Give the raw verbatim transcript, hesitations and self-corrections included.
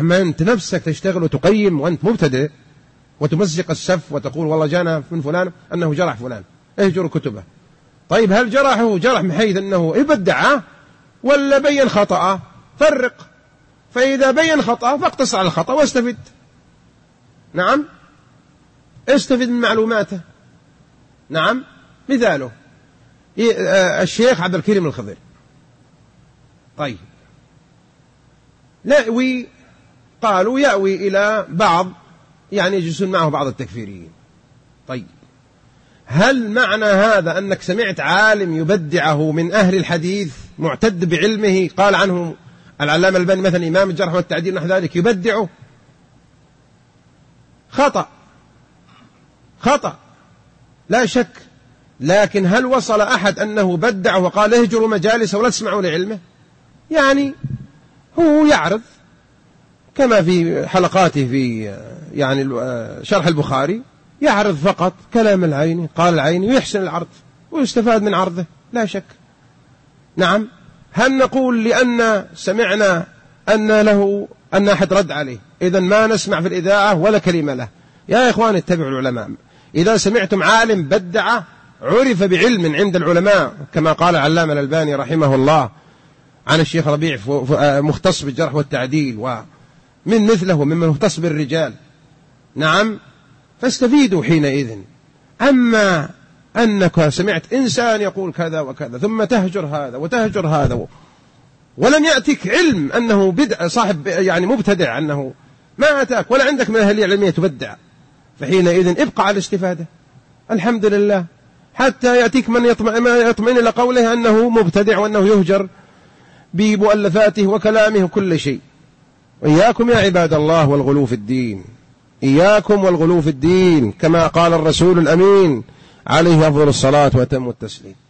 أما أنت نفسك تشتغل وتقيم وأنت مبتدئ وتمزق السف وتقول والله جانا من فلان أنه جرح فلان اهجروا كتبه. طيب هل جرحه جرح من حيث أنه ابدعه ولا بين خطأه؟ فرق. فإذا بين خطأه فاقتصر على الخطأ واستفد. نعم استفد من معلوماته. نعم مثاله الشيخ عبد الكريم الخضر. طيب يأوي قالوا يأوي إلى بعض يعني يجلسون معه بعض التكفيريين. طيب هل معنى هذا أنك سمعت عالم يبدعه من أهل الحديث معتد بعلمه قال عنه العلامة الألباني مثلا إمام الجرح والتعديل نحو ذلك يبدعه؟ خطأ خطأ لا شك. لكن هل وصل أحد أنه بدعه وقال اهجروا مجالس ولا تسمعوا لعلمه؟ يعني هو يعرض كما في حلقاته في يعني شرح البخاري يعرض فقط كلام العيني قال العيني ويحسن العرض ويستفاد من عرضه لا شك. نعم هل نقول لأن سمعنا أن له أن أحد رد عليه إذن ما نسمع في الإذاعة ولا كلمة له؟ يا إخوان اتبعوا العلماء. إذا سمعتم عالم بدع عرف بعلم عند العلماء كما قال العلامة الألباني رحمه الله عن الشيخ ربيع مختص بالجرح والتعديل ومن مثله ممن مختص بالرجال. نعم فاستفيدوا حينئذ. أما أنك سمعت إنسان يقول كذا وكذا ثم تهجر هذا وتهجر هذا ولم يأتك علم أنه بدع صاحب يعني مبتدع أنه ما أتاك ولا عندك من أهلية علمية تبدع، فحينئذ ابقى على الاستفادة الحمد لله حتى يأتيك من يطمئن, يطمئن إلى قوله أنه مبتدع وأنه يهجر بمؤلفاته وكلامه وكل شيء. وإياكم يا عباد الله والغلو في الدين، إياكم والغلو في الدين كما قال الرسول الأمين عليه أفضل الصلاة وأتم التسليم.